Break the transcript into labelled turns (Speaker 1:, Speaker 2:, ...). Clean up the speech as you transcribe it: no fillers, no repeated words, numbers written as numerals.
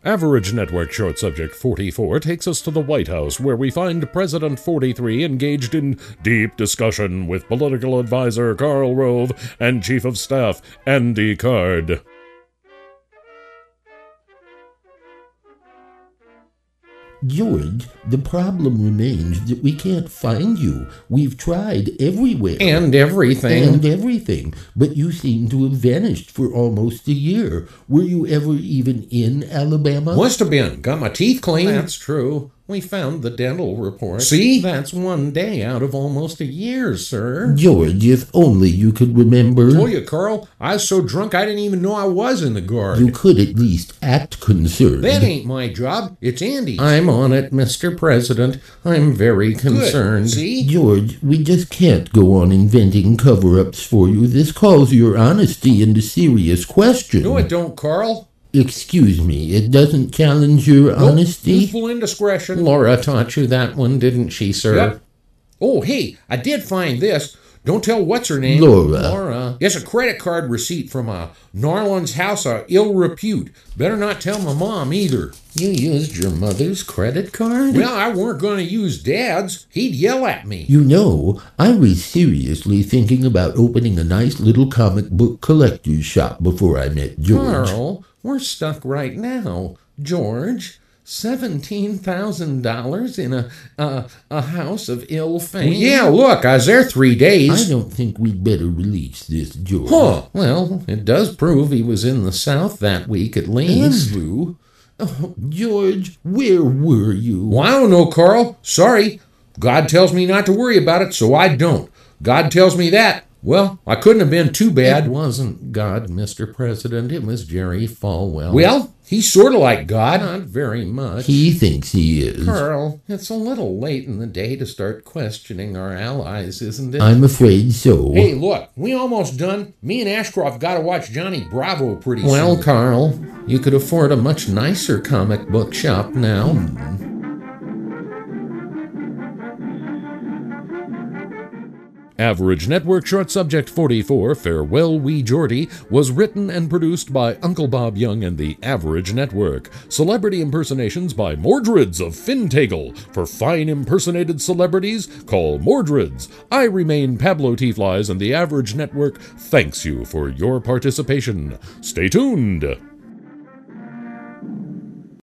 Speaker 1: Average Network Short Subject 44 takes us to the White House, where we find President 43 engaged in deep discussion with political advisor Karl Rove and Chief of Staff Andy Card.
Speaker 2: George, the problem remains that we can't find you. We've tried everywhere.
Speaker 3: And everything.
Speaker 2: But you seem to have vanished for almost a year. Were you ever even in Alabama?
Speaker 3: Must have been. Got my teeth cleaned.
Speaker 4: That's true. We found the dental report.
Speaker 3: See?
Speaker 4: That's 1 day out of almost a year, sir.
Speaker 2: George, if only you could remember.
Speaker 3: Told you, Carl, I was so drunk I didn't even know I was in the Guard.
Speaker 2: You could at least act concerned.
Speaker 3: That ain't my job. It's Andy's.
Speaker 4: I'm on it, Mr. President. I'm very concerned.
Speaker 3: Good. See?
Speaker 2: George, we just can't go on inventing cover-ups for you. This calls your honesty into serious question.
Speaker 3: No, it don't, Carl.
Speaker 2: Excuse me, it doesn't challenge your honesty?
Speaker 3: Youthful indiscretion.
Speaker 4: Laura taught you that one, didn't she, sir?
Speaker 3: Yep. Oh, hey, I did find this. Don't tell what's her name.
Speaker 4: Laura.
Speaker 3: It's a credit card receipt from a Narland's house of ill repute. Better not tell my mom either.
Speaker 4: You used your mother's credit card?
Speaker 3: Well, I weren't going to use Dad's. He'd yell at me.
Speaker 2: You know, I was seriously thinking about opening a nice little comic book collector's shop before I met George.
Speaker 4: Carl, we're stuck right now. George, $17,000 in a house of ill fame.
Speaker 3: Well, yeah, look, I was there 3 days.
Speaker 2: I don't think we'd better release this, George.
Speaker 3: Huh.
Speaker 4: Well, it does prove he was in the South that week at least.
Speaker 2: Andrew? Oh, George, where were you?
Speaker 3: Well, I don't know, Carl. Sorry. God tells me not to worry about it, so I don't. God tells me that. Well, I couldn't have been too bad.
Speaker 4: It wasn't God, Mr. President. It was Jerry Falwell.
Speaker 3: Well, he's sort of like God.
Speaker 4: Not very much.
Speaker 2: He thinks he is.
Speaker 4: Carl, it's a little late in the day to start questioning our allies, isn't it?
Speaker 2: I'm afraid so.
Speaker 3: Hey, look, we almost done. Me and Ashcroft got to watch Johnny Bravo pretty soon.
Speaker 4: Well, Carl, you could afford a much nicer comic book shop now.
Speaker 1: Average Network Short Subject 44, Farewell Wee Geordie, was written and produced by Uncle Bob Young and the Average Network. Celebrity impersonations by Mordred's of Fintagle. For fine impersonated celebrities, call Mordred's. I remain Pablo T. Flies, and the Average Network thanks you for your participation. Stay tuned.